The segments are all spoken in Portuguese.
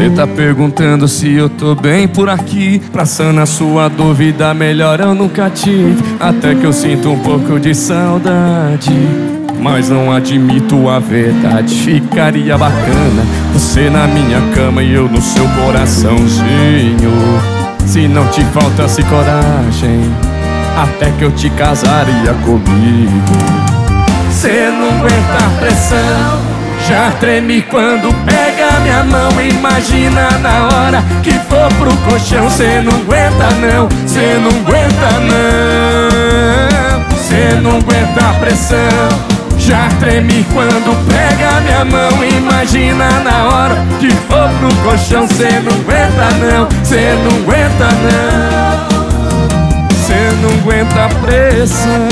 Cê tá perguntando se eu tô bem por aqui. Pra sanar sua dúvida, melhor eu nunca tive. Até que eu sinto um pouco de saudade, mas não admito a verdade. Ficaria bacana você na minha cama e eu no seu coraçãozinho. Se não te faltasse coragem, até que eu te casaria comigo. Cê não aguenta a pressão, já treme quando pega minha mão. Imagina na hora que for pro colchão. Cê não aguenta não, cê não aguenta não. Cê não aguenta a pressão, já treme quando pega minha mão. Imagina na hora que for pro colchão. Cê não aguenta não, cê não aguenta não. Cê não aguenta a pressão.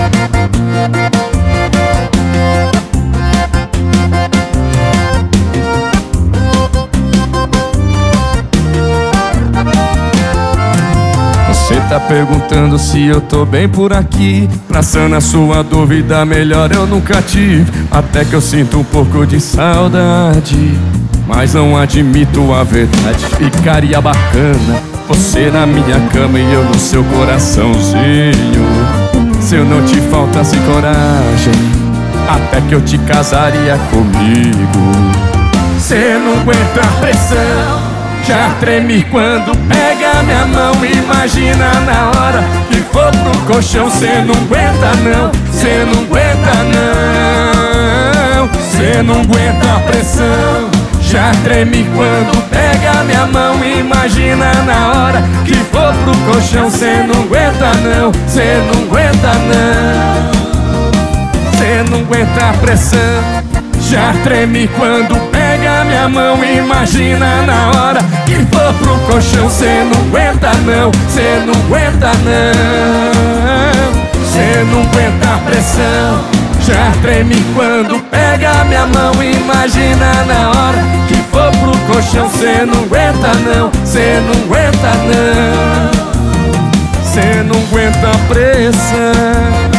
Cê tá perguntando se eu tô bem por aqui. Pra sanar sua dúvida, melhor eu nunca tive. Até que eu sinto um pouco de saudade, mas não admito a verdade. Ficaria bacana você na minha cama e eu no seu coraçãozinho. Se eu não te faltasse coragem, até que eu te casaria comigo. Cê não aguenta a pressão, já treme quando pega minha mão. Imagina na hora que for pro colchão. Cê não aguenta não, cê não aguenta não. Cê não aguenta a pressão, já treme quando pega minha mão. Imagina na hora que for pro colchão. Cê não aguenta não, cê não aguenta não. Cê não aguenta a pressão, já treme quando pega minha mão. Imagina na hora que for pro colchão. Cê não aguenta não, cê não aguenta não. Cê não aguenta a pressão, já treme quando pega minha mão. Imagina na hora que for pro colchão. Cê não aguenta não, cê não aguenta não. Cê não aguenta a pressão.